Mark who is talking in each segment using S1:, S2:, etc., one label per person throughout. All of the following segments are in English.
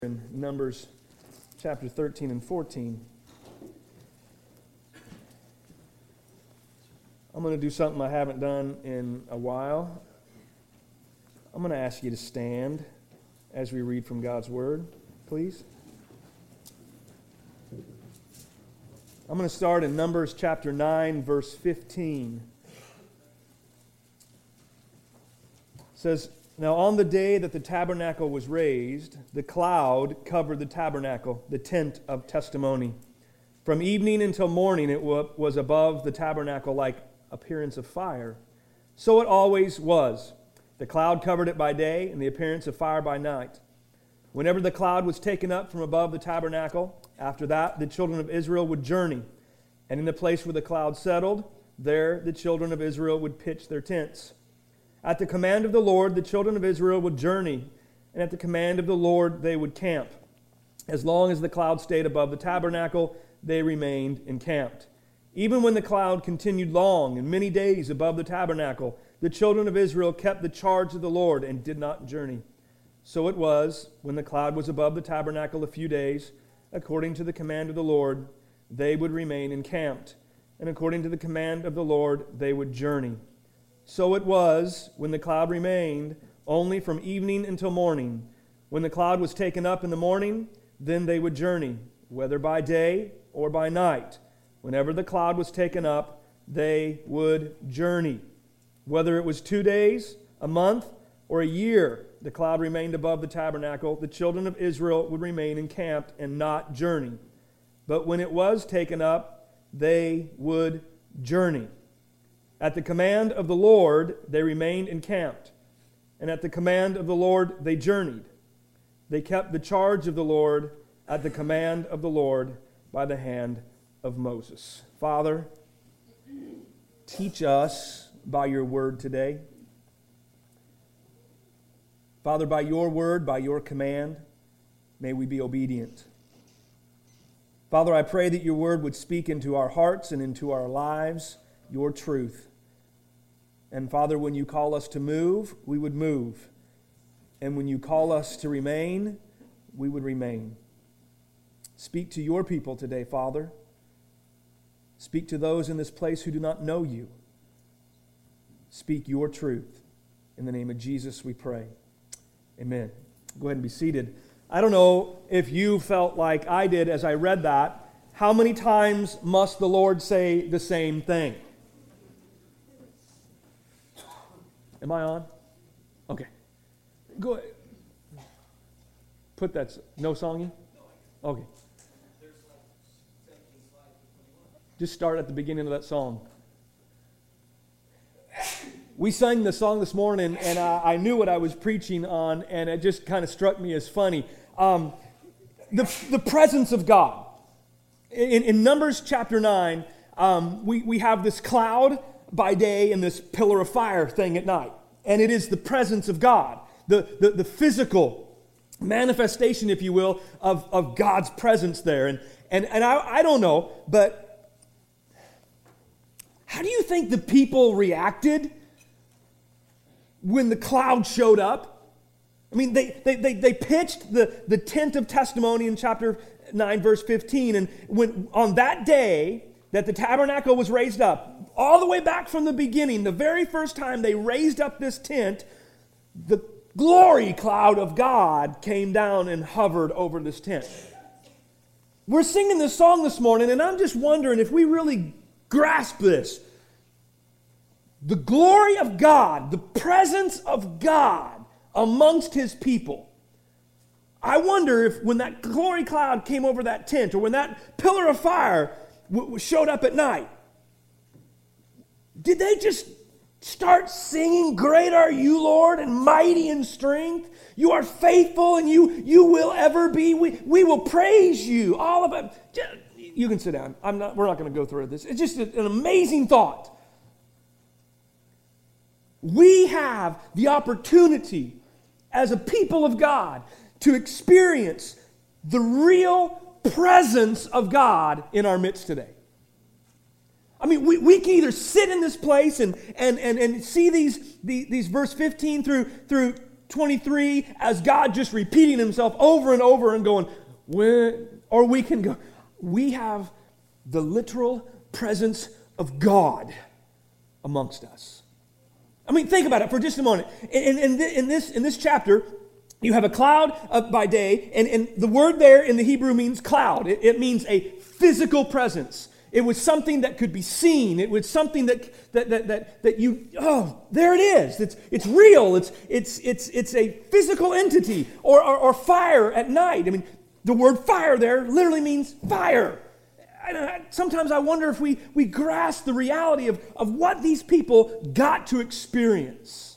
S1: In Numbers chapter 13 and 14. I'm going to do something I haven't done in a while. I'm going to ask you to stand as we read from God's Word, please. I'm going to start in Numbers chapter 9, verse 15. It says, "Now on the day that the tabernacle was raised, the cloud covered the tabernacle, the tent of testimony. From evening until morning it was above the tabernacle like appearance of fire. So it always was. The cloud covered it by day, and the appearance of fire by night. Whenever the cloud was taken up from above the tabernacle, after that the children of Israel would journey. And in the place where the cloud settled, there the children of Israel would pitch their tents. At the command of the Lord, the children of Israel would journey, and at the command of the Lord, they would camp. As long as the cloud stayed above the tabernacle, they remained encamped. Even when the cloud continued long and many days above the tabernacle, the children of Israel kept the charge of the Lord and did not journey. So it was, when the cloud was above the tabernacle a few days, according to the command of the Lord, they would remain encamped, and according to the command of the Lord, they would journey. So it was, when the cloud remained, only from evening until morning. When the cloud was taken up in the morning, then they would journey, whether by day or by night. Whenever the cloud was taken up, they would journey. Whether it was 2 days, a month, or a year, the cloud remained above the tabernacle. The children of Israel would remain encamped and not journey. But when it was taken up, they would journey. At the command of the Lord, they remained encamped, and at the command of the Lord, they journeyed. They kept the charge of the Lord at the command of the Lord by the hand of Moses." Father, teach us by your word today. Father, by your word, by your command, may we be obedient. Father, I pray that your word would speak into our hearts and into our lives your truth. And Father, when you call us to move, we would move. And when you call us to remain, we would remain. Speak to your people today, Father. Speak to those in this place who do not know you. Speak your truth. In the name of Jesus we pray. Amen. Go ahead and be seated. I don't know if you felt like I did as I read that. How many times must the Lord say the same thing? Am I on? Okay. Go ahead. Put that. No songing? Okay. Just start at the beginning of that song. We sang the song this morning, and I knew what I was preaching on, and it just kind of struck me as funny. The presence of God. In Numbers chapter 9, we have this cloud by day and this pillar of fire thing at night. And it is the presence of God, the physical manifestation, if you will, of God's presence there. And I don't know, but how do you think the people reacted when the cloud showed up? I mean, they pitched the tent of testimony in chapter 9, verse 15. And when on that day that the tabernacle was raised up, all the way back from the beginning, the very first time they raised up this tent, the glory cloud of God came down and hovered over this tent. We're singing this song this morning, and I'm just wondering if we really grasp this. The glory of God, the presence of God amongst His people. I wonder if when that glory cloud came over that tent, or when that pillar of fire showed up at night, did they just start singing, "Great are you, Lord, and mighty in strength? You are faithful, and you will ever be. We will praise you." All of it. You can sit down. We're not going to go through this. It's just an amazing thought. We have the opportunity as a people of God to experience the real presence of God in our midst today. I mean, we can either sit in this place and see these verse 15 through 23 as God just repeating himself over and over and going, or we can go, we have the literal presence of God amongst us. I mean, think about it for just a moment. In this chapter, you have a cloud by day, and the word there in the Hebrew means cloud. It means a physical presence. It was something that could be seen. It was something that you, there it is. It's real. It's a physical entity. Or fire at night. I mean, the word fire there literally means fire. Sometimes I wonder if we grasp the reality of what these people got to experience.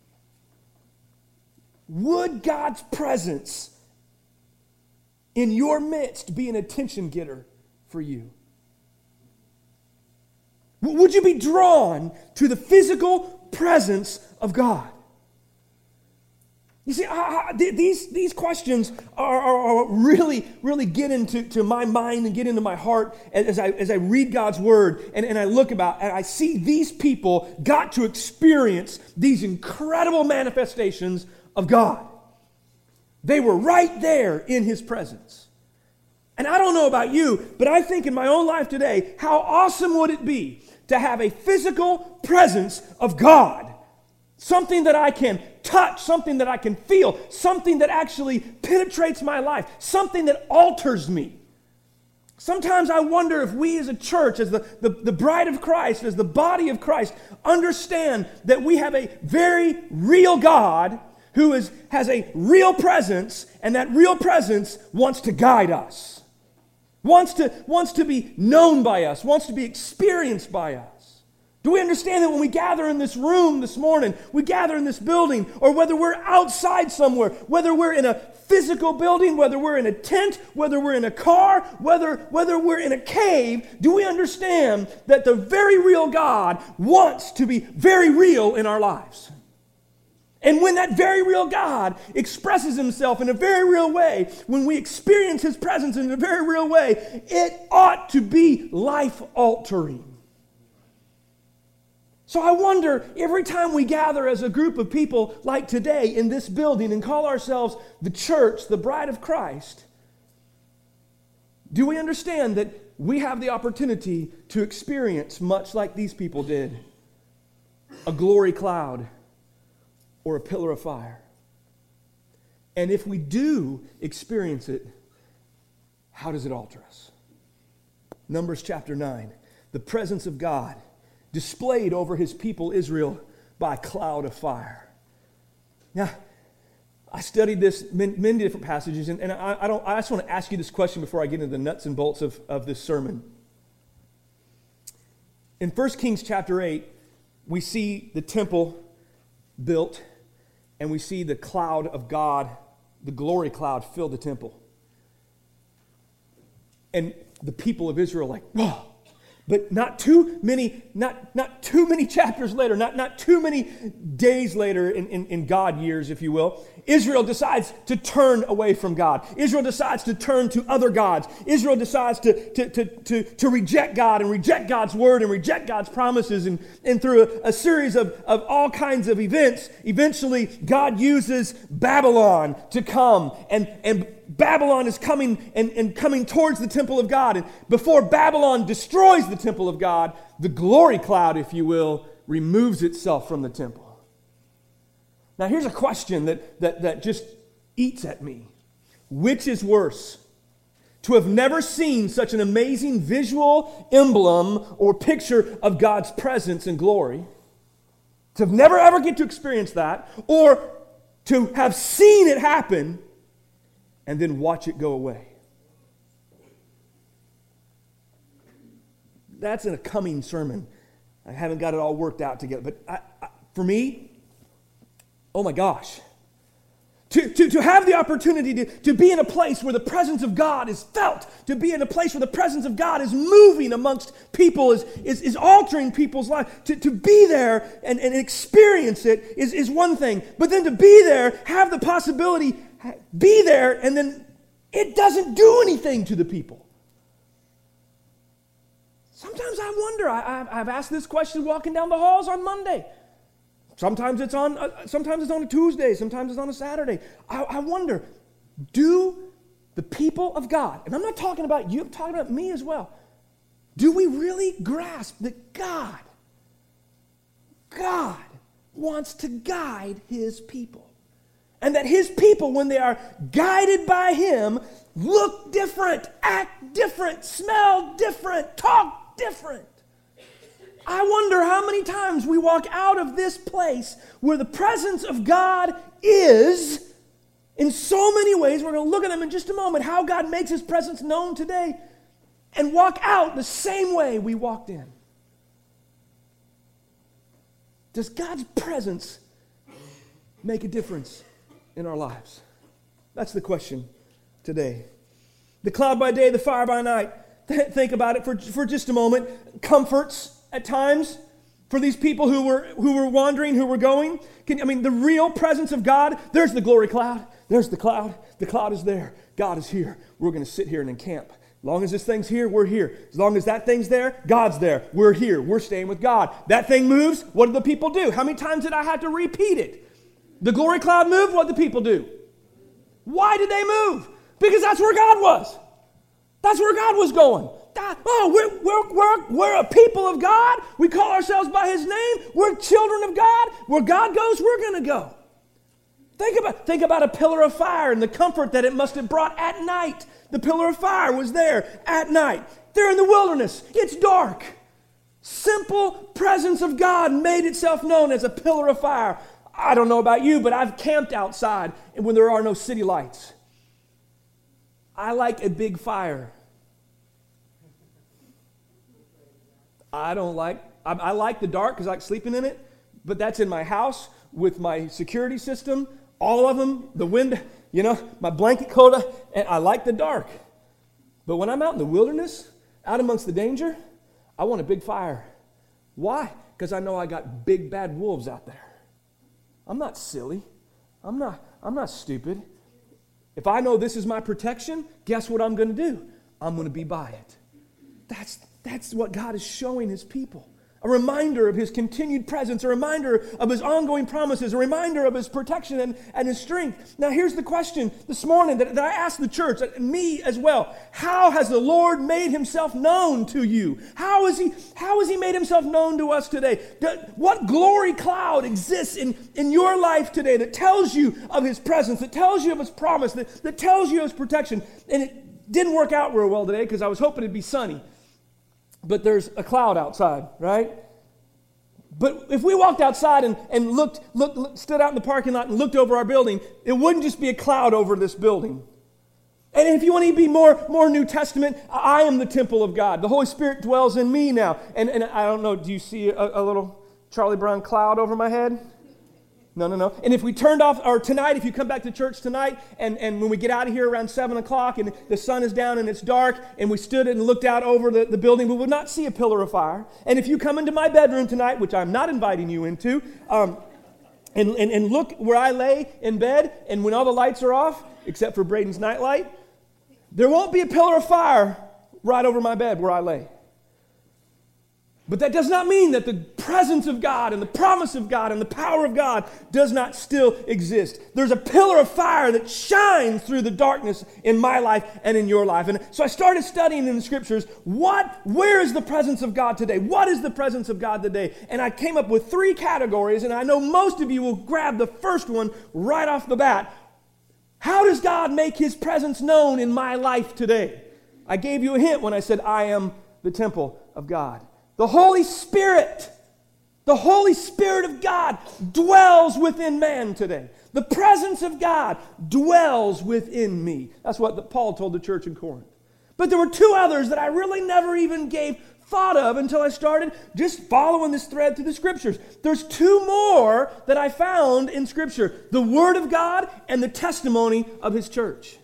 S1: Would God's presence in your midst be an attention getter for you? Would you be drawn to the physical presence of God? You see, these questions are really get into my mind and get into my heart as I read God's Word and I look about and I see these people got to experience these incredible manifestations of God. They were right there in His presence. And I don't know about you, but I think in my own life today, how awesome would it be to have a physical presence of God? Something that I can touch, something that I can feel, something that actually penetrates my life, something that alters me. Sometimes I wonder if we as a church, as the bride of Christ, as the body of Christ, understand that we have a very real God who has a real presence, and that real presence wants to guide us, wants to be known by us, wants to be experienced by us. Do we understand that when we gather in this room this morning, we gather in this building, or whether we're outside somewhere, whether we're in a physical building, whether we're in a tent, whether we're in a car, whether we're in a cave, do we understand that the very real God wants to be very real in our lives? And when that very real God expresses himself in a very real way, when we experience his presence in a very real way, it ought to be life-altering. So I wonder, every time we gather as a group of people like today in this building and call ourselves the church, the bride of Christ, do we understand that we have the opportunity to experience, much like these people did, a glory cloud or a pillar of fire? And if we do experience it, how does it alter us? Numbers chapter 9, the presence of God displayed over his people Israel by a cloud of fire. Now, I studied this many different passages, and I just want to ask you this question before I get into the nuts and bolts of this sermon. In 1 Kings chapter 8, we see the temple built, and we see the cloud of God, the glory cloud, fill the temple. And the people of Israel are like, whoa. But not too many chapters later, not too many days later in God years, if you will, Israel decides to turn away from God. Israel decides to turn to other gods. Israel decides to reject God and reject God's word and reject God's promises. And through a series of all kinds of events, eventually God uses Babylon to come. And Babylon is coming and coming towards the temple of God. And before Babylon destroys the temple of God, the glory cloud, if you will, removes itself from the temple. Now here's a question that just eats at me. Which is worse? To have never seen such an amazing visual emblem or picture of God's presence and glory, to never ever get to experience that, or to have seen it happen and then watch it go away. That's in a coming sermon. I haven't got it all worked out together. But for me, oh my gosh. To have the opportunity to be in a place where the presence of God is felt, to be in a place where the presence of God is moving amongst people, is altering people's lives, to be there and experience it is one thing. But then to be there, have the possibility, be there, and then it doesn't do anything to the people. Sometimes I wonder, I've asked this question walking down the halls on Monday. Sometimes it's on a Tuesday, sometimes it's on a Saturday. I wonder, do the people of God, and I'm not talking about you, I'm talking about me as well, do we really grasp that God wants to guide His people? And that His people, when they are guided by Him, look different, act different, smell different, talk different. I wonder how many times we walk out of this place where the presence of God is, in so many ways. We're going to look at them in just a moment, how God makes His presence known today, and walk out the same way we walked in. Does God's presence make a difference in our lives? That's the question today. The cloud by day, the fire by night. Think about it for just a moment. Comforts at times for these people who were wandering, who were going. The real presence of God. There's the glory cloud. There's the cloud. The cloud is there. God is here. We're going to sit here and encamp. As long as this thing's here, we're here. As long as that thing's there, God's there. We're here. We're staying with God. That thing moves. What do the people do? How many times did I have to repeat it? The glory cloud moved. What did the people do? Why did they move? Because that's where God was. That's where God was going. We're a people of God. We call ourselves by His name. We're children of God. Where God goes, we're going to go. Think about a pillar of fire and the comfort that it must have brought at night. The pillar of fire was there at night. They're in the wilderness. It's dark. Simple presence of God made itself known as a pillar of fire. I don't know about you, but I've camped outside when there are no city lights. I like a big fire. I like the dark because I like sleeping in it, but that's in my house with my security system, all of them, the wind, my blanket coda, and I like the dark. But when I'm out in the wilderness, out amongst the danger, I want a big fire. Why? Because I know I got big bad wolves out there. I'm not silly. I'm not stupid. If I know this is my protection, guess what I'm going to do? I'm going to be by it. That's what God is showing His people. A reminder of His continued presence, a reminder of His ongoing promises, a reminder of His protection and His strength. Now here's the question this morning that I asked the church, and me as well. How has the Lord made Himself known to you? How has He made Himself known to us today? What glory cloud exists in your life today that tells you of His presence, that tells you of His promise, that tells you of His protection? And it didn't work out real well today because I was hoping it'd be sunny. But there's a cloud outside, right? But if we walked outside and stood out in the parking lot and looked over our building, it wouldn't just be a cloud over this building. And if you want to be more New Testament, I am the temple of God. The Holy Spirit dwells in me now. And I don't know, do you see a little Charlie Brown cloud over my head? No. And if we turned off, or tonight, if you come back to church tonight, and when we get out of here around 7 o'clock, and the sun is down and it's dark, and we stood and looked out over the building, we would not see a pillar of fire. And if you come into my bedroom tonight, which I'm not inviting you into, and look where I lay in bed, and when all the lights are off, except for Braden's nightlight, there won't be a pillar of fire right over my bed where I lay. But that does not mean that the presence of God and the promise of God and the power of God does not still exist. There's a pillar of fire that shines through the darkness in my life and in your life. And so I started studying in the scriptures, where is the presence of God today? What is the presence of God today? And I came up with 3 categories, and I know most of you will grab the first one right off the bat. How does God make His presence known in my life today? I gave you a hint when I said I am the temple of God. The Holy Spirit of God dwells within man today. The presence of God dwells within me. That's what Paul told the church in Corinth. But there were 2 others that I really never even gave thought of until I started just following this thread through the scriptures. There's 2 more that I found in scripture: the Word of God and the testimony of His church.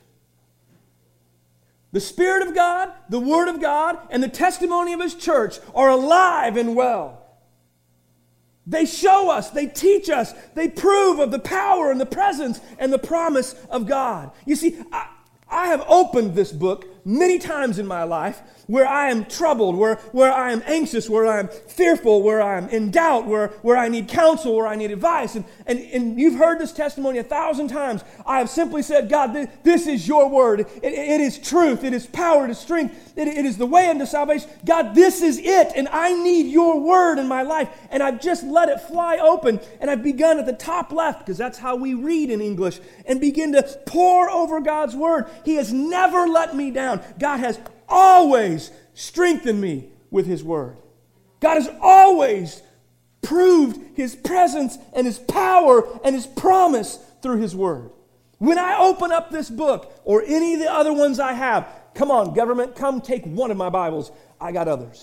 S1: The Spirit of God, the Word of God, and the testimony of His church are alive and well. They show us, they teach us, they prove of the power and the presence and the promise of God. You see, I have opened this book many times in my life where I am troubled, where I am anxious, where I am fearful, where I am in doubt, where I need counsel, where I need advice. And you've heard this testimony 1,000 times. I have simply said, God, this is your word. It is truth. It is power. It is strength. It is the way unto salvation. God, this is it, and I need your word in my life. And I've just let it fly open, and I've begun at the top left, because that's how we read in English, and begin to pour over God's word. He has never let me down. God has always strengthened me with his word. God has always proved his presence and his power and his promise through his word. When I open up this book or any of the other ones I have, come on, government, come take one of my Bibles. I got others.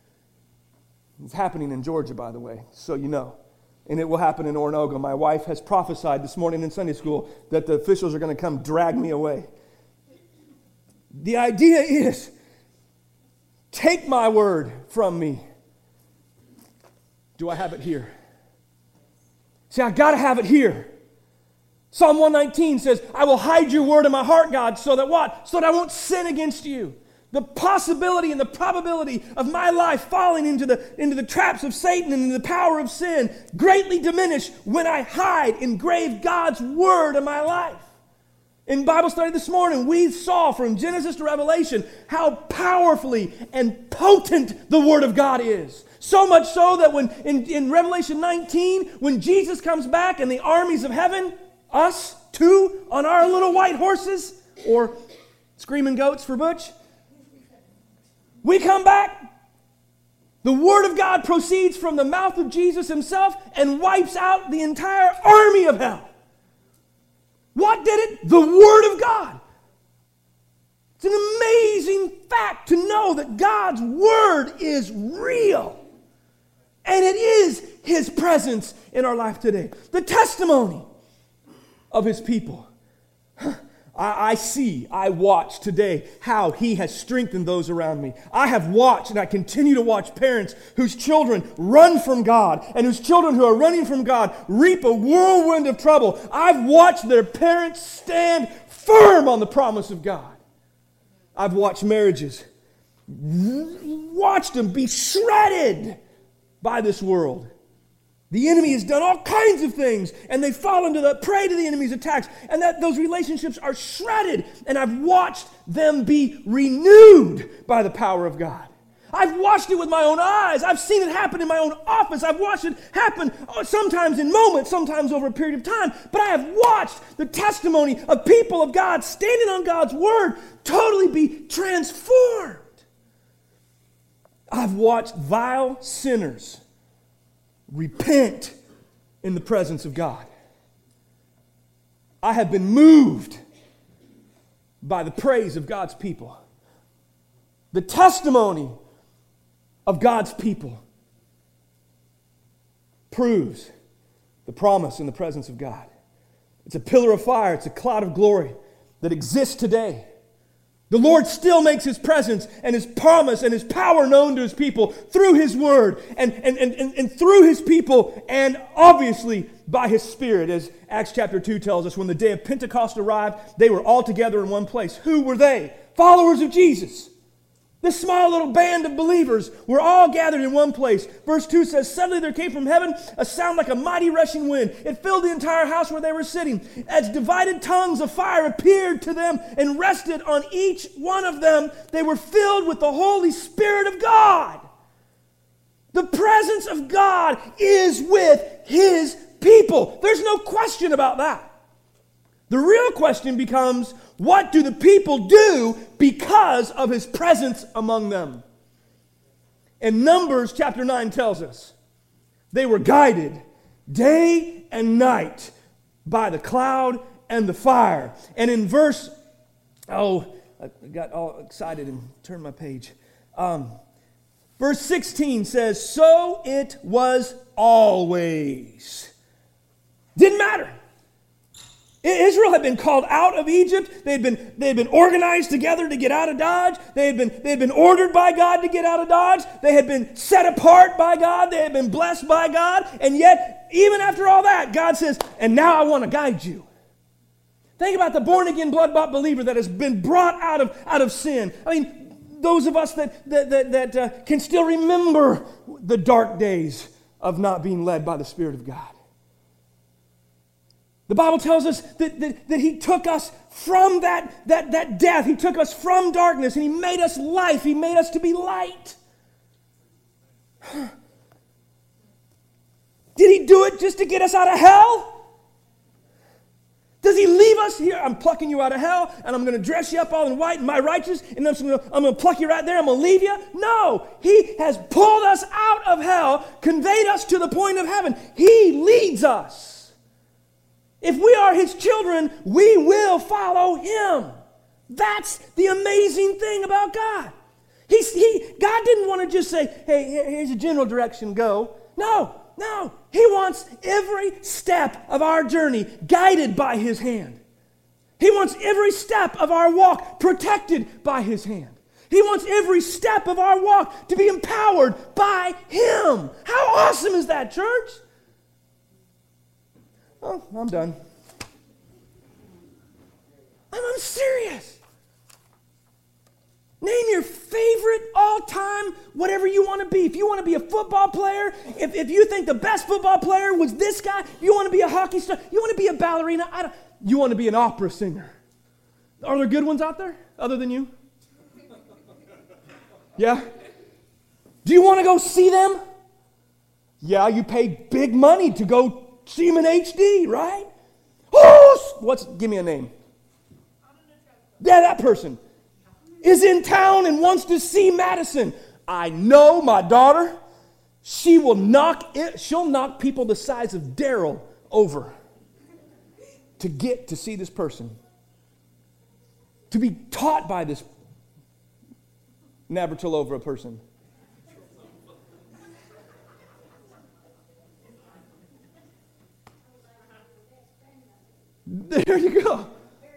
S1: It's happening in Georgia, by the way, so you know. And it will happen in Oronogo. My wife has prophesied this morning in Sunday school that the officials are going to come drag me away. The idea is, take my word from me. Do I have it here? See, I got to have it here. Psalm 119 says, I will hide your word in my heart, God, so that what? So that I won't sin against you. The possibility and the probability of my life falling into the traps of Satan and into the power of sin greatly diminish when I hide, engrave God's word in my life. In Bible study this morning, we saw from Genesis to Revelation how powerfully and potent the Word of God is. So much so that when in Revelation 19, when Jesus comes back and the armies of heaven, us too, on our little white horses, or screaming goats for Butch, we come back. The Word of God proceeds from the mouth of Jesus himself and wipes out the entire army of hell. What did it? The Word of God. It's an amazing fact to know that God's Word is real. And it is his presence in our life today. The testimony of his people. I watch today how he has strengthened those around me. I have watched and I continue to watch parents whose children run from God and whose children who are running from God reap a whirlwind of trouble. I've watched their parents stand firm on the promise of God. I've watched marriages, watched them be shredded by this world. The enemy has done all kinds of things, and they fall into the prey to the enemy's attacks, and that those relationships are shredded, and I've watched them be renewed by the power of God. I've watched it with my own eyes. I've seen it happen in my own office. I've watched it happen sometimes in moments, sometimes over a period of time, but I have watched the testimony of people of God standing on God's word totally be transformed. I've watched vile sinners repent in the presence of God. I have been moved by the praise of God's people. The testimony of God's people proves the promise in the presence of God. It's a pillar of fire. It's a cloud of glory that exists today. The Lord still makes his presence and his promise and his power known to his people through his word and through his people, and obviously by his Spirit. As Acts chapter 2 tells us, when the day of Pentecost arrived, they were all together in one place. Who were they? Followers of Jesus. This small little band of believers were all gathered in one place. Verse 2 says, suddenly there came from heaven a sound like a mighty rushing wind. It filled the entire house where they were sitting. As divided tongues of fire appeared to them and rested on each one of them, they were filled with the Holy Spirit of God. The presence of God is with his people. There's no question about that. The real question becomes, what do the people do because of his presence among them? And Numbers chapter 9 tells us they were guided day and night by the cloud and the fire. And in verse, I got all excited and turned my page. Verse 16 says, so it was always. Didn't matter. Israel had been called out of Egypt. They had been organized together to get out of Dodge. They had been ordered by God to get out of Dodge. They had been set apart by God. They had been blessed by God. And yet, even after all that, God says, and now I want to guide you. Think about the born-again, blood-bought believer that has been brought out of sin. I mean, those of us that can still remember the dark days of not being led by the Spirit of God. The Bible tells us that He took us from that death. He took us from darkness, and He made us life. He made us to be light. Did He do it just to get us out of hell? Does He leave us here? I'm plucking you out of hell, and I'm going to dress you up all in white and my righteous, and I'm going to pluck you right there. I'm going to leave you. No, He has pulled us out of hell, conveyed us to the point of heaven. He leads us. If we are His children, we will follow Him. That's the amazing thing about God. God didn't want to just say, hey, here's a general direction, go. No. He wants every step of our journey guided by His hand. He wants every step of our walk protected by His hand. He wants every step of our walk to be empowered by Him. How awesome is that, church? Oh, I'm done. I'm serious. Name your favorite all-time whatever you want to be. If you want to be a football player, if you think the best football player was this guy, you want to be a hockey star, you want to be a ballerina, you want to be an opera singer. Are there good ones out there other than you? Yeah? Do you want to go see them? Yeah, you pay big money to go see them in HD, right? Give me a name. Yeah, that person is in town and wants to see Madison. I know my daughter, she'll knock people the size of Daryl over to get to see this person. To be taught by this Navratilova person. There you go.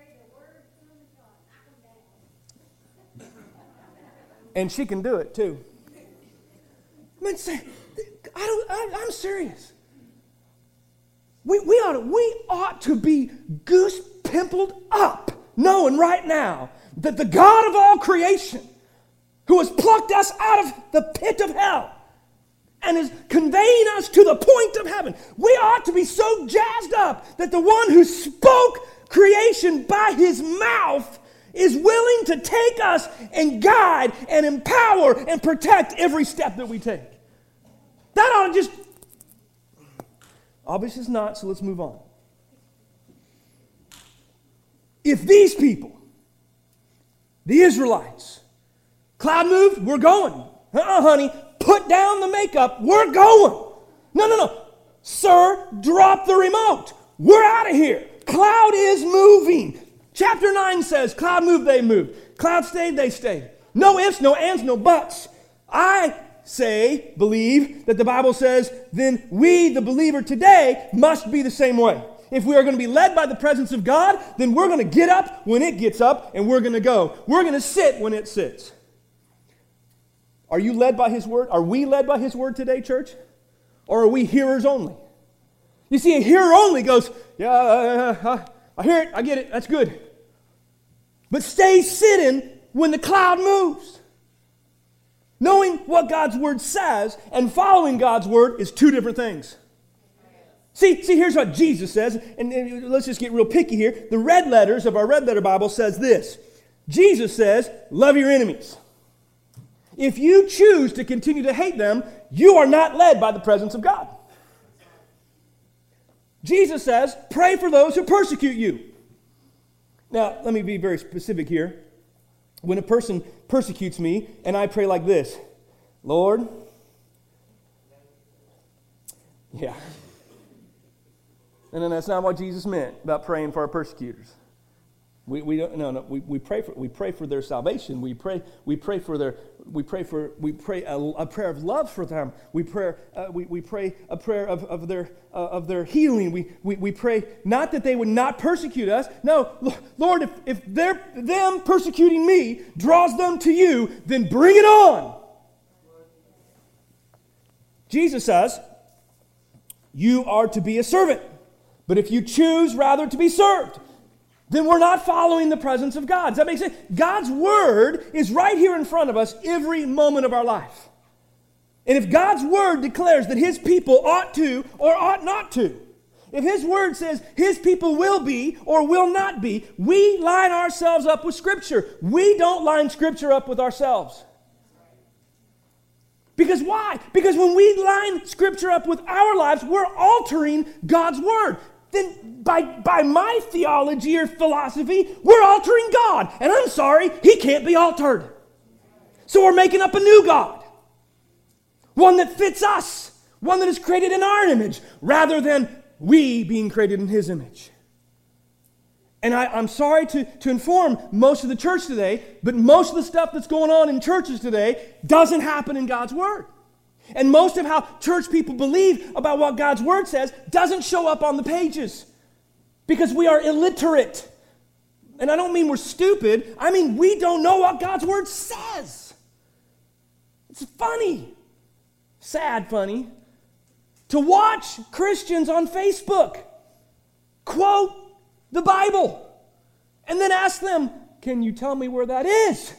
S1: And she can do it too. I'm serious. We ought to be goose pimpled up, knowing right now that the God of all creation, who has plucked us out of the pit of hell and is conveying us to the point of heaven, we ought to be so jazzed up that the one who spoke creation by His mouth is willing to take us and guide and empower and protect every step that we take. That ought to just... Obviously it's not, so let's move on. If these people, the Israelites, cloud moved, we're going. Honey, put down the makeup, we're going. No. Sir, drop the remote. We're out of here. Cloud is moving. Chapter 9 says, cloud moved, they moved. Cloud stayed, they stayed. No ifs, no ands, no buts. I believe that the Bible says, then we, the believer today, must be the same way. If we are going to be led by the presence of God, then we're going to get up when it gets up, and we're going to go. We're going to sit when it sits. Are you led by His Word? Are we led by His Word today, church? Or are we hearers only? You see, a hearer only goes, yeah, I hear it, I get it, that's good. But stay sitting when the cloud moves. Knowing what God's Word says and following God's Word is two different things. See, here's what Jesus says, and let's just get real picky here. The red letters of our red letter Bible says this. Jesus says, love your enemies. If you choose to continue to hate them, you are not led by the presence of God. Jesus says, pray for those who persecute you. Now, let me be very specific here. When a person persecutes me, and I pray like this, Lord, yeah. And then that's not what Jesus meant about praying for our persecutors. We pray for their salvation. We pray a prayer of love for them. We pray a prayer of their healing. We pray not that they would not persecute us. No, Lord, if them persecuting me draws them to you, then bring it on. Jesus says, you are to be a servant, but if you choose rather to be served, then we're not following the presence of God. Does that make sense? God's Word is right here in front of us every moment of our life. And if God's Word declares that His people ought to or ought not to, if His Word says His people will be or will not be, we line ourselves up with Scripture. We don't line Scripture up with ourselves. Because why? Because when we line Scripture up with our lives, we're altering God's Word. Then by my theology or philosophy, we're altering God. And I'm sorry, He can't be altered. So we're making up a new God. One that fits us. One that is created in our image, rather than we being created in His image. And I'm sorry to inform most of the church today, but most of the stuff that's going on in churches today doesn't happen in God's Word. And most of how church people believe about what God's Word says doesn't show up on the pages. Because we are illiterate. And I don't mean we're stupid. I mean we don't know what God's Word says. It's funny. Sad funny. To watch Christians on Facebook quote the Bible and then ask them, can you tell me where that is?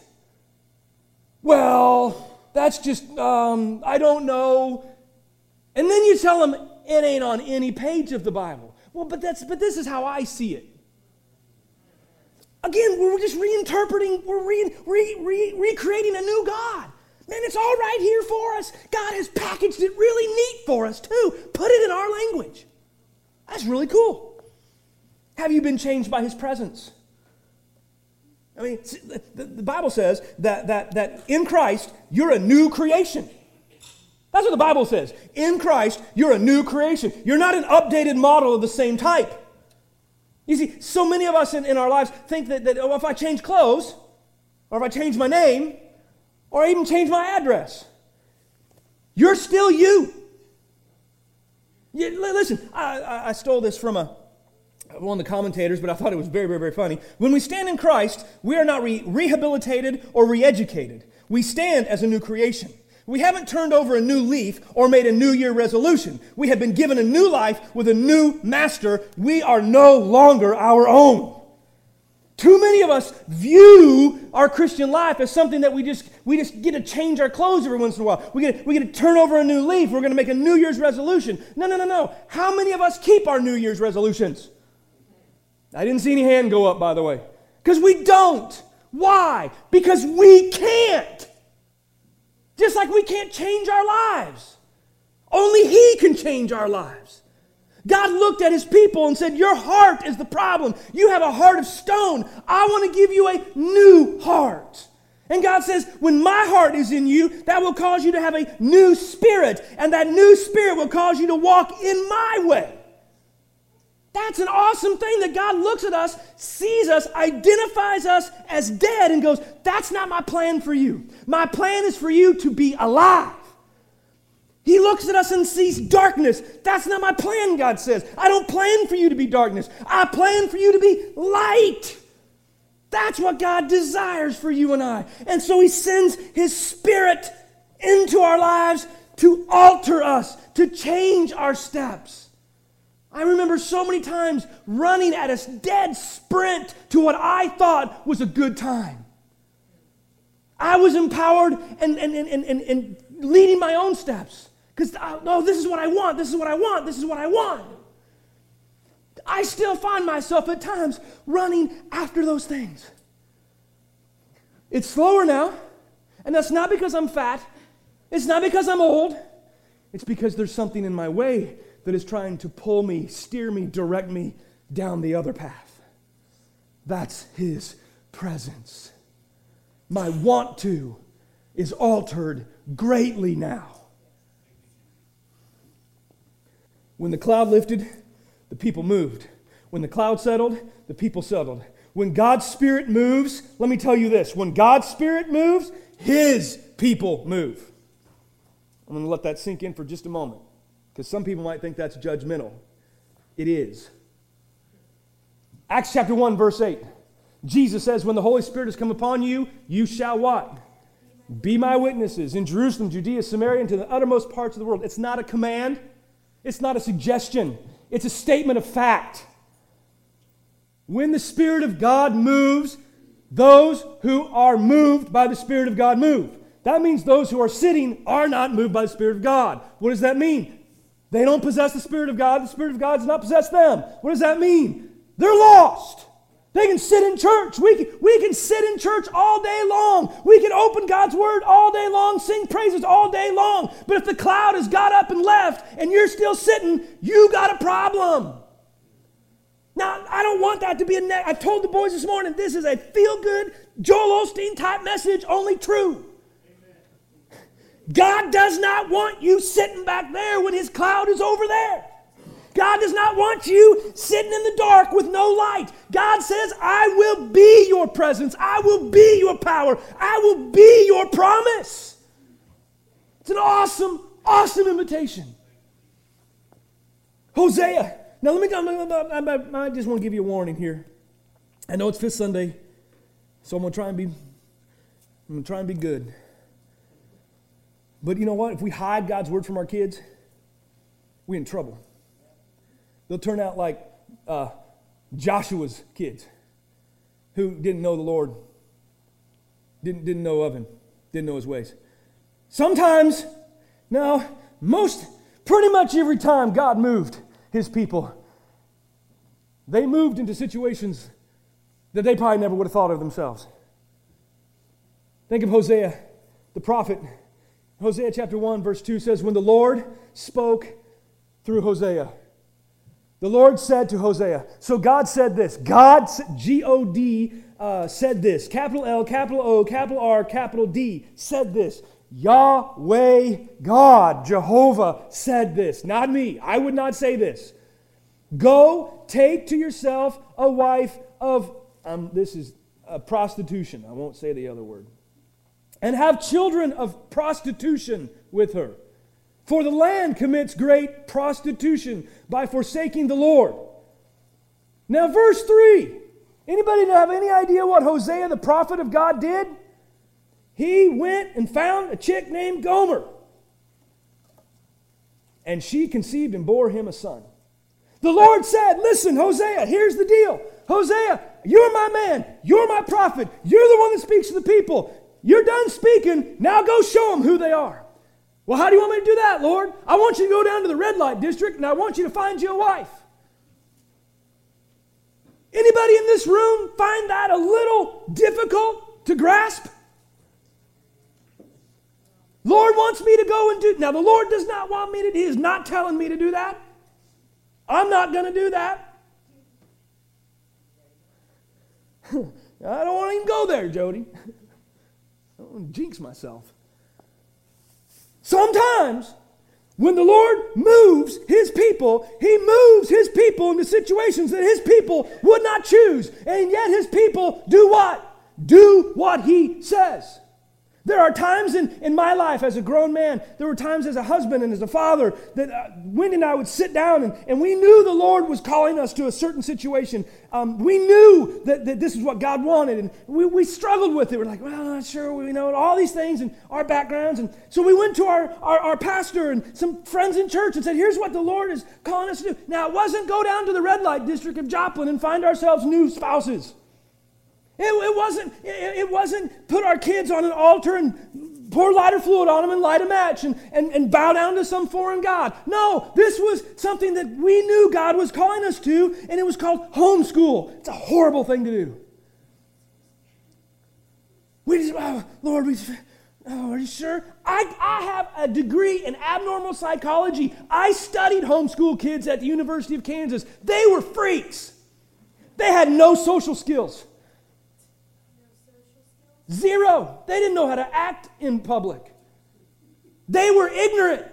S1: Well, that's just, I don't know. And then you tell them it ain't on any page of the Bible. Well, but this is how I see it. Again, we're just reinterpreting, we're recreating a new God. Man, it's all right here for us. God has packaged it really neat for us too. Put it in our language. That's really cool. Have you been changed by His presence? I mean, the Bible says that in Christ, you're a new creation. That's what the Bible says. In Christ, you're a new creation. You're not an updated model of the same type. You see, so many of us in our lives think that if I change clothes, or if I change my name, or even change my address, you're still you. Listen, I stole this from one of the commentators, but I thought it was very, very, very funny. When we stand in Christ, we are not rehabilitated or re-educated. We stand as a new creation. We haven't turned over a new leaf or made a New Year resolution. We have been given a new life with a new master. We are no longer our own. Too many of us view our Christian life as something that we just get to change our clothes every once in a while. We get to turn over a new leaf. We're going to make a New Year's resolution. No. How many of us keep our New Year's resolutions? I didn't see any hand go up, by the way. Because we don't. Why? Because we can't. Just like we can't change our lives. Only He can change our lives. God looked at His people and said, your heart is the problem. You have a heart of stone. I want to give you a new heart. And God says, when my heart is in you, that will cause you to have a new spirit. And that new spirit will cause you to walk in my way. That's an awesome thing that God looks at us, sees us, identifies us as dead, and goes, that's not my plan for you. My plan is for you to be alive. He looks at us and sees darkness. That's not my plan, God says. I don't plan for you to be darkness. I plan for you to be light. That's what God desires for you and I. And so He sends His Spirit into our lives to alter us, to change our steps. I remember so many times running at a dead sprint to what I thought was a good time. I was empowered and leading my own steps. Because, this is what I want, this is what I want, this is what I want. I still find myself at times running after those things. It's slower now, and that's not because I'm fat. It's not because I'm old. It's because there's something in my way that is trying to pull me, steer me, direct me down the other path. That's His presence. My want to is altered greatly now. When the cloud lifted, the people moved. When the cloud settled, the people settled. When God's Spirit moves, let me tell you this, when God's Spirit moves, His people move. I'm going to let that sink in for just a moment, because some people might think that's judgmental. It is. Acts chapter 1, verse 8. Jesus says, when the Holy Spirit has come upon you, you shall what? Be my witnesses in Jerusalem, Judea, Samaria, and to the uttermost parts of the world. It's not a command. It's not a suggestion. It's a statement of fact. When the Spirit of God moves, those who are moved by the Spirit of God move. That means those who are sitting are not moved by the Spirit of God. What does that mean? They don't possess the Spirit of God. The Spirit of God does not possess them. What does that mean? They're lost. They can sit in church. We can sit in church all day long. We can open God's Word all day long, sing praises all day long. But if the cloud has got up and left and you're still sitting, you got a problem. Now, I don't want that to be I told the boys this morning, this is a feel-good, Joel Osteen type message, only true. Amen. God does not want you sitting back there when His cloud is over there. God does not want you sitting in the dark with no light. God says, I will be your presence. I will be your power. I will be your promise. It's an awesome, awesome invitation. Hosea. Now, I just want to give you a warning here. I know it's Fifth Sunday, so I'm going to try and be good. But you know what? If we hide God's Word from our kids, we're in trouble. They'll turn out like Joshua's kids who didn't know the Lord, didn't know of Him, didn't know His ways. Sometimes, pretty much every time God moved His people, they moved into situations that they probably never would have thought of themselves. Think of Hosea, the prophet. Hosea chapter 1, verse 2 says, when the Lord spoke through Hosea, the Lord said to Hosea, so God said this, G-O-D said this, capital L, capital O, capital R, capital D, said this. Yahweh God, Jehovah said this, not me. I would not say this. Go take to yourself a wife of, this is prostitution. I won't say the other word. And have children of prostitution with her. For the land commits great prostitution by forsaking the Lord. Now verse 3. Anybody have any idea what Hosea the prophet of God did? He went and found a chick named Gomer. And she conceived and bore him a son. The Lord said, listen, Hosea, here's the deal. Hosea, you're my man. You're my prophet. You're the one that speaks to the people. You're done speaking. Now go show them who they are. Well, how do you want me to do that, Lord? I want you to go down to the red light district and I want you to find you a wife. Anybody in this room find that a little difficult to grasp? Lord wants me to go and do. Now, the Lord does not want me to. He is not telling me to do that. I'm not going to do that. I don't want to even go there, Jody. I don't want to jinx myself. Sometimes, when the Lord moves His people, He moves His people into situations that His people would not choose. And yet His people do what? Do what He says. There are times in my life as a grown man, there were times as a husband and as a father that Wendy and I would sit down and we knew the Lord was calling us to a certain situation. We knew that this is what God wanted, and we struggled with it. We're like, well, I'm not sure, we know all these things and our backgrounds. And so we went to our pastor and some friends in church and said, here's what the Lord is calling us to do. Now, it wasn't go down to the red light district of Joplin and find ourselves new spouses. It wasn't put our kids on an altar and pour lighter fluid on them and light a match and bow down to some foreign god. No, this was something that we knew God was calling us to, and it was called homeschool. It's a horrible thing to do. Lord, are you sure? I have a degree in abnormal psychology. I studied homeschool kids at the University of Kansas. They were freaks. They had no social skills. Zero. They didn't know how to act in public. They were ignorant.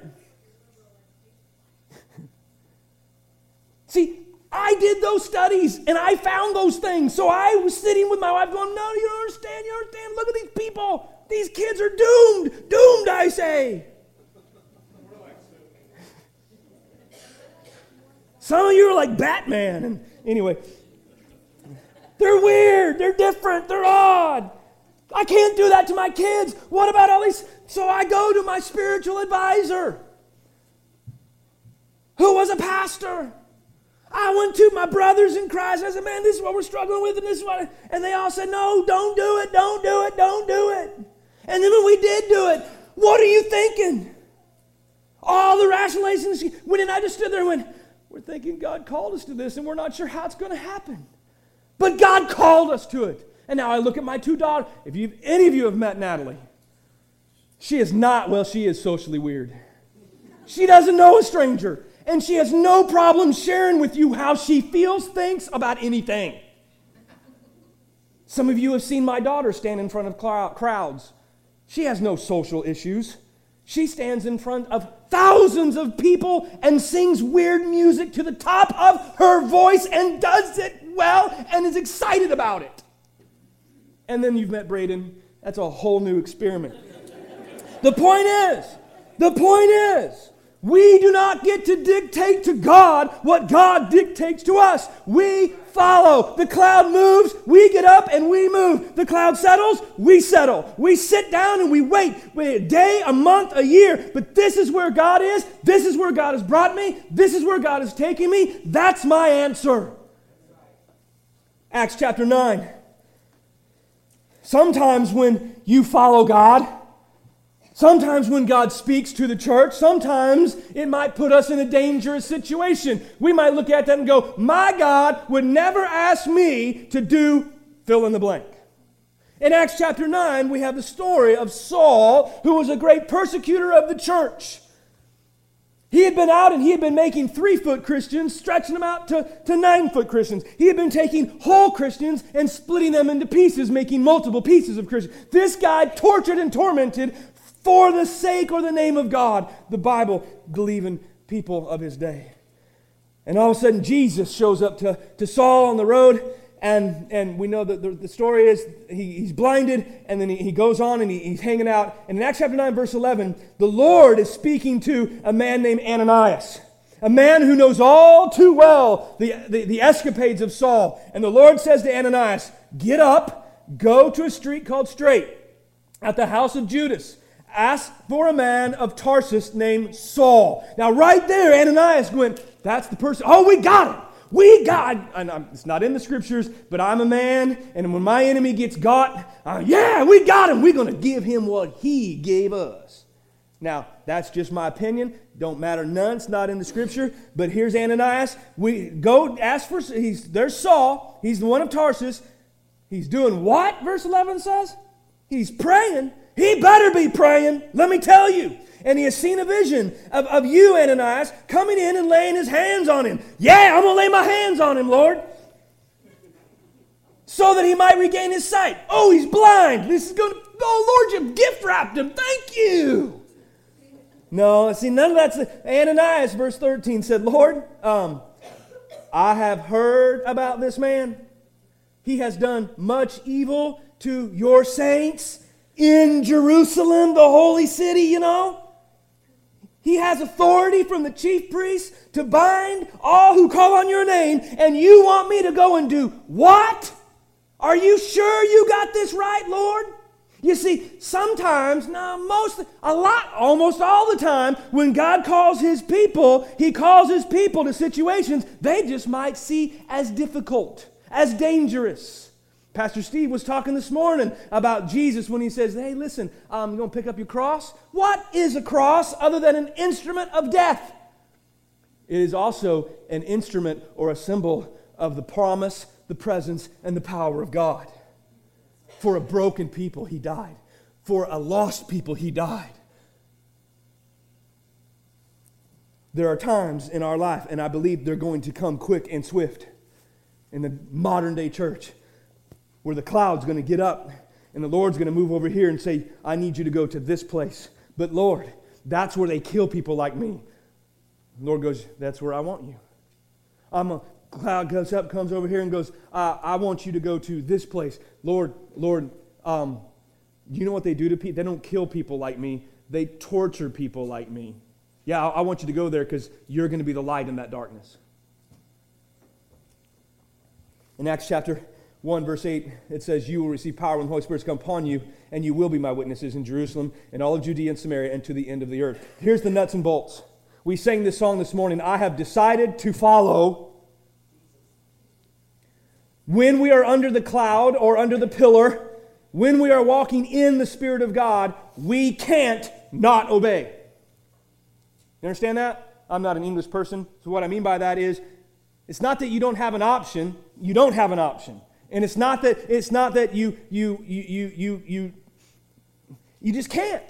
S1: See, I did those studies and I found those things. So I was sitting with my wife going, no, you don't understand. You don't understand. Look at these people. These kids are doomed. Doomed, I say. Some of you are like Batman. And anyway, they're weird. They're different. They're odd. I can't do that to my kids. What about all these? So I go to my spiritual advisor, who was a pastor. I went to my brothers in Christ. I said, man, this is what we're struggling with, and this is what... And they all said, no, don't do it, don't do it, don't do it. And then when we did do it, what are you thinking? All the rationalizations. When I just stood there and went, we're thinking God called us to this, and we're not sure how it's going to happen. But God called us to it. And now I look at my two daughters. If any of you have met Natalie, she is not, well, she is socially weird. She doesn't know a stranger. And she has no problem sharing with you how she feels, thinks about anything. Some of you have seen my daughter stand in front of crowds. She has no social issues. She stands in front of thousands of people and sings weird music to the top of her voice and does it well and is excited about it. And then you've met Braden. That's a whole new experiment. The point is, we do not get to dictate to God what God dictates to us. We follow. The cloud moves, we get up and we move. The cloud settles, we settle. We sit down and we wait. A day, a month, a year. But this is where God is. This is where God has brought me. This is where God is taking me. That's my answer. Acts chapter 9. Sometimes when you follow God, sometimes when God speaks to the church, sometimes it might put us in a dangerous situation. We might look at that and go, my God would never ask me to do fill in the blank. In Acts chapter 9, we have the story of Saul, who was a great persecutor of the church. He had been out and he had been making 3-foot Christians, stretching them out to 9-foot Christians. He had been taking whole Christians and splitting them into pieces, making multiple pieces of Christians. This guy tortured and tormented for the sake or the name of God, the Bible-believing people of his day. And all of a sudden, Jesus shows up to Saul on the road, and we know that the story is he's blinded, and then he goes on and he's hanging out. And in Acts chapter 9, verse 11, the Lord is speaking to a man named Ananias, a man who knows all too well the escapades of Saul. And the Lord says to Ananias, get up, go to a street called Straight, at the house of Judas. Ask for a man of Tarsus named Saul. Now right there, Ananias went, that's the person. Oh, we got him. We got, and it's not in the scriptures, but I'm a man, and when my enemy gets got, yeah, we got him. We're going to give him what he gave us. Now, that's just my opinion. Don't matter none. It's not in the scripture. But here's Ananias. We go ask for, there's Saul. He's the one of Tarsus. He's doing what, verse 11 says? He's praying. He better be praying, let me tell you. And he has seen a vision of you, Ananias, coming in and laying his hands on him. Yeah, I'm going to lay my hands on him, Lord. So that he might regain his sight. Oh, he's blind. This is going to, oh, Lord, you've gift wrapped him. Thank you. No, see, none of that's... Ananias, verse 13, said, Lord, I have heard about this man. He has done much evil to your saints in Jerusalem, the holy city, you know. He has authority from the chief priests to bind all who call on your name, and you want me to go and do what? Are you sure you got this right, Lord? You see, sometimes, almost all the time, when God calls His people, He calls His people to situations they just might see as difficult, as dangerous. Pastor Steve was talking this morning about Jesus when he says, hey, listen, you're going to pick up your cross? What is a cross other than an instrument of death? It is also an instrument or a symbol of the promise, the presence, and the power of God. For a broken people, He died. For a lost people, He died. There are times in our life, and I believe they're going to come quick and swift in the modern day church, where the cloud's going to get up and the Lord's going to move over here and say, I need you to go to this place. But Lord, that's where they kill people like me. The Lord goes, that's where I want you. Cloud goes up, comes over here and goes, I want you to go to this place. Lord, you know what they do to people? They don't kill people like me. They torture people like me. Yeah, I want you to go there because you're going to be the light in that darkness. In Acts chapter 1 verse 8, it says, you will receive power when the Holy Spirit comes upon you, and you will be my witnesses in Jerusalem and all of Judea and Samaria and to the end of the earth. Here's the nuts and bolts. We sang this song this morning, I have decided to follow when we are under the cloud or under the pillar, when we are walking in the Spirit of God, we can't not obey. You understand that? I'm not an English person, so what I mean by that is, it's not that you don't have an option. You don't have an option, and it's not that you just can't.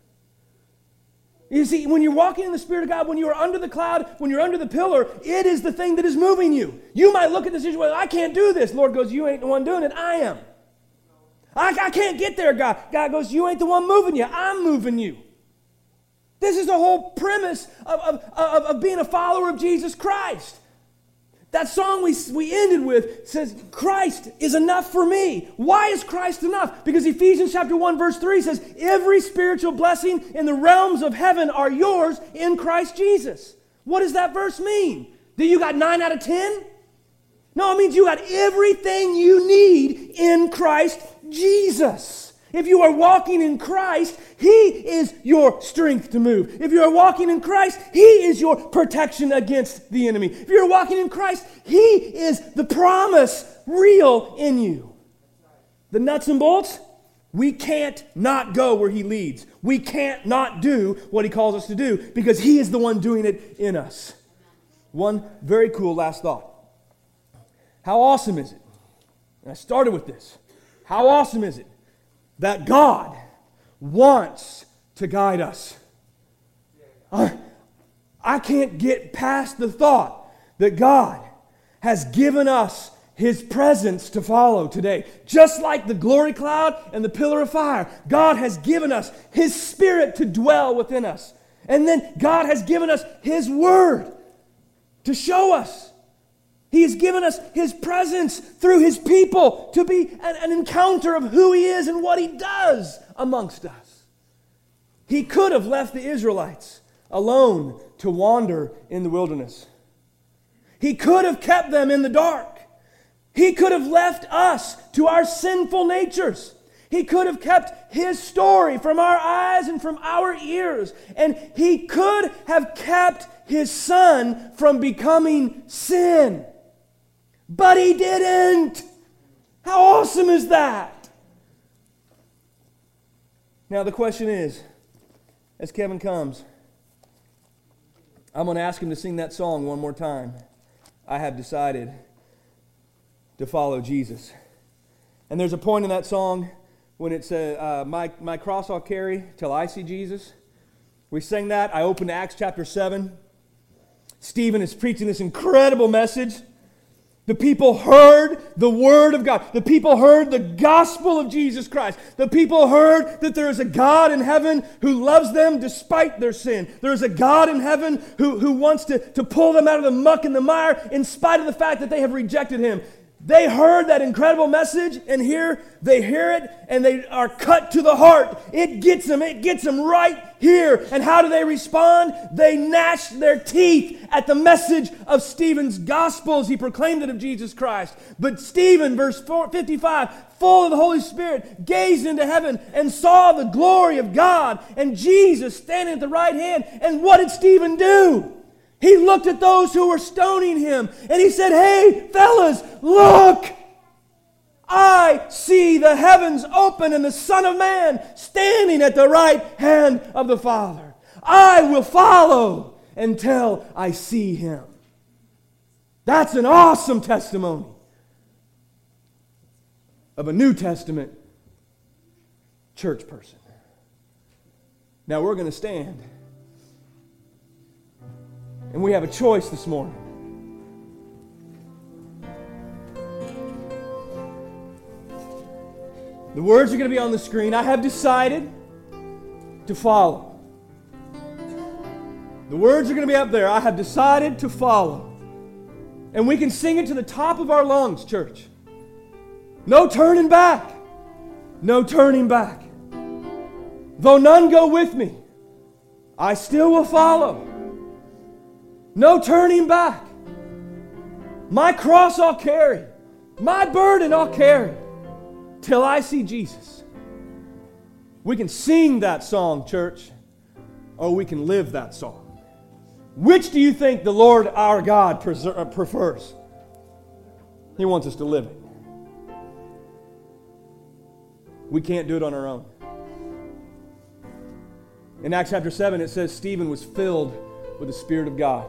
S1: You see, when you're walking in the Spirit of God, when you are under the cloud, when you're under the pillar, it is the thing that is moving you. You might look at the situation, I can't do this. Lord goes, you ain't the one doing it, I am. I can't get there, God. God goes, you ain't the one moving you, I'm moving you. This is the whole premise of being a follower of Jesus Christ. That song we ended with says, Christ is enough for me. Why is Christ enough? Because Ephesians chapter 1 verse 3 says, every spiritual blessing in the realms of heaven are yours in Christ Jesus. What does that verse mean? That you got 9 out of 10? No, it means you got everything you need in Christ Jesus. If you are walking in Christ, He is your strength to move. If you are walking in Christ, He is your protection against the enemy. If you're walking in Christ, He is the promise real in you. The nuts and bolts, we can't not go where He leads. We can't not do what He calls us to do because He is the one doing it in us. One very cool last thought. How awesome is it? And I started with this. How awesome is it that God wants to guide us? I can't get past the thought that God has given us His presence to follow today. Just like the glory cloud and the pillar of fire, God has given us His Spirit to dwell within us. And then God has given us His Word to show us. He has given us His presence through His people to be an encounter of who He is and what He does amongst us. He could have left the Israelites alone to wander in the wilderness. He could have kept them in the dark. He could have left us to our sinful natures. He could have kept His story from our eyes and from our ears. And He could have kept His Son from becoming sin. But He didn't. How awesome is that? Now the question is, as Kevin comes, I'm going to ask him to sing that song one more time. I have decided to follow Jesus. And there's a point in that song when it says, my cross I'll carry till I see Jesus. We sang that. I opened Acts chapter 7. Stephen is preaching this incredible message. The people heard the Word of God. The people heard the gospel of Jesus Christ. The people heard that there is a God in heaven who loves them despite their sin. There is a God in heaven who wants to pull them out of the muck and the mire in spite of the fact that they have rejected Him. They heard that incredible message, and here they hear it, and they are cut to the heart. It gets them right here. And how do they respond? They gnash their teeth at the message of Stephen's gospel as he proclaimed it of Jesus Christ. But Stephen, verse 55, full of the Holy Spirit, gazed into heaven and saw the glory of God and Jesus standing at the right hand. And what did Stephen do? He looked at those who were stoning him and he said, "Hey, fellas, look! I see the heavens open and the Son of Man standing at the right hand of the Father. I will follow until I see Him." That's an awesome testimony of a New Testament church person. Now we're going to stand. And we have a choice this morning. The words are going to be on the screen. I have decided to follow. The words are going to be up there. I have decided to follow. And we can sing it to the top of our lungs, church. No turning back. No turning back. Though none go with me, I still will follow. No turning back. My cross I'll carry. My burden I'll carry till I see Jesus. We can sing that song, church, or we can live that song. Which do you think the Lord our God prefers? He wants us to live it. We can't do it on our own. In Acts chapter 7, it says Stephen was filled with the Spirit of God.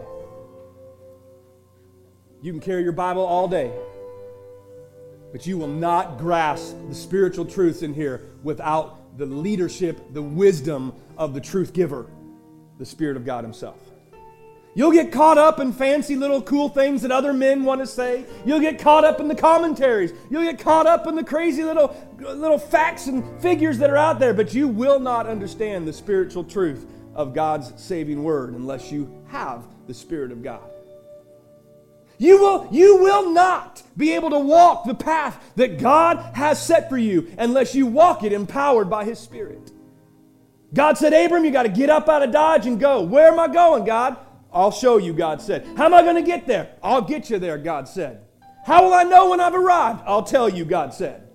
S1: You can carry your Bible all day, but you will not grasp the spiritual truths in here without the leadership, the wisdom of the truth giver, the Spirit of God Himself. You'll get caught up in fancy little cool things that other men want to say. You'll get caught up in the commentaries. You'll get caught up in the crazy little facts and figures that are out there, but you will not understand the spiritual truth of God's saving word unless you have the Spirit of God. You will not be able to walk the path that God has set for you unless you walk it empowered by His Spirit. God said, Abram, you got to get up out of Dodge and go. Where am I going, God? I'll show you, God said. How am I going to get there? I'll get you there, God said. How will I know when I've arrived? I'll tell you, God said.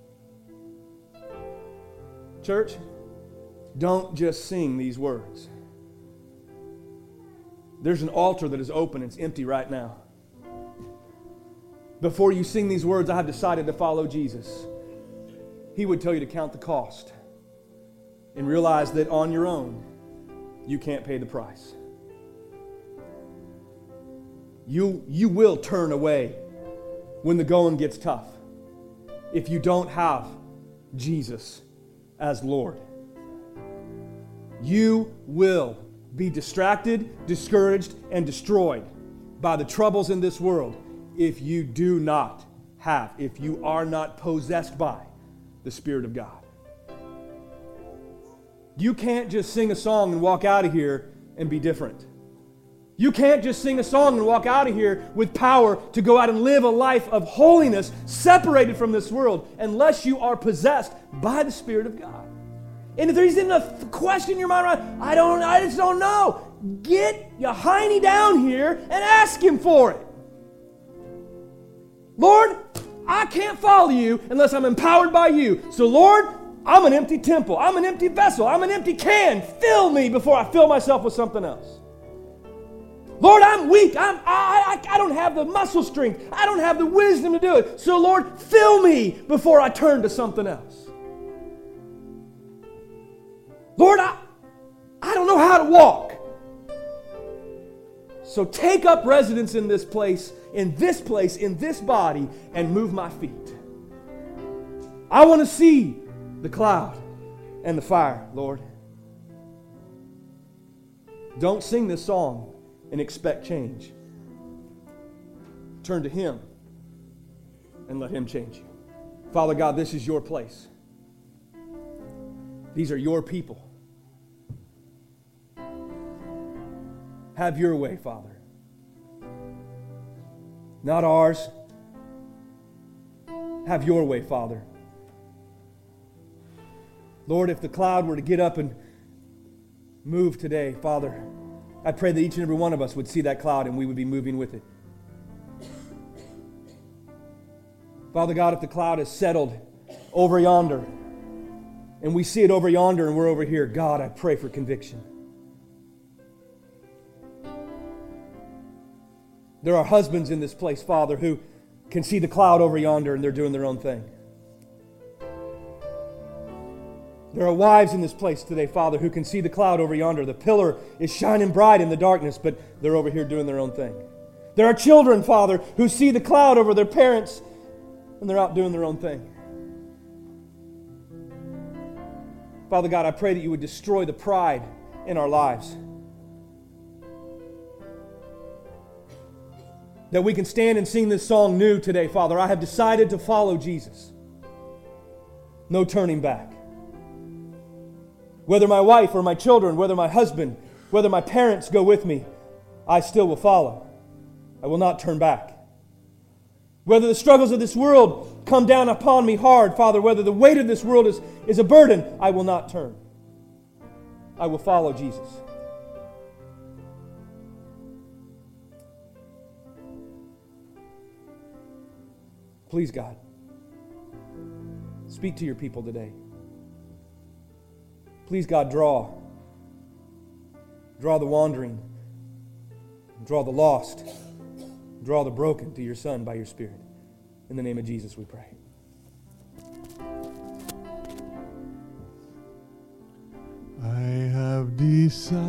S1: Church, don't just sing these words. There's an altar that is open. It's empty right now. Before you sing these words, I have decided to follow Jesus. He would tell you to count the cost and realize that on your own, you can't pay the price. You will turn away when the going gets tough if you don't have Jesus as Lord. You will be distracted, discouraged, and destroyed by the troubles in this world if you do not have, if you are not possessed by the Spirit of God. You can't just sing a song and walk out of here and be different. You can't just sing a song and walk out of here with power to go out and live a life of holiness separated from this world unless you are possessed by the Spirit of God. And if there's even a question in your mind, I just don't know. Get your hiney down here and ask Him for it. Lord, I can't follow you unless I'm empowered by you. So Lord, I'm an empty temple. I'm an empty vessel. I'm an empty can. Fill me before I fill myself with something else. Lord, I'm weak. I don't have the muscle strength. I don't have the wisdom to do it. So Lord, fill me before I turn to something else. Lord, I don't know how to walk. So take up residence in this place, in this body, and move my feet. I want to see the cloud and the fire, Lord. Don't sing this song and expect change. Turn to Him and let Him change you. Father God, this is your place. These are your people. Have your way, Father. Not ours. Have your way, Father. Lord, if the cloud were to get up and move today, Father, I pray that each and every one of us would see that cloud and we would be moving with it. Father God, if the cloud is settled over yonder and we see it over yonder and we're over here, God, I pray for conviction. There are husbands in this place, Father, who can see the cloud over yonder and they're doing their own thing. There are wives in this place today, Father, who can see the cloud over yonder. The pillar is shining bright in the darkness, but they're over here doing their own thing. There are children, Father, who see the cloud over their parents and they're out doing their own thing. Father God, I pray that you would destroy the pride in our lives. That we can stand and sing this song new today, Father. I have decided to follow Jesus. No turning back. Whether my wife or my children, whether my husband, whether my parents go with me, I still will follow. I will not turn back. Whether the struggles of this world come down upon me hard, Father, whether the weight of this world is a burden, I will not turn. I will follow Jesus. Please, God, speak to your people today. Please, God, draw the wandering, draw the lost, draw the broken to your Son by your Spirit. In the name of Jesus we pray.
S2: I have decided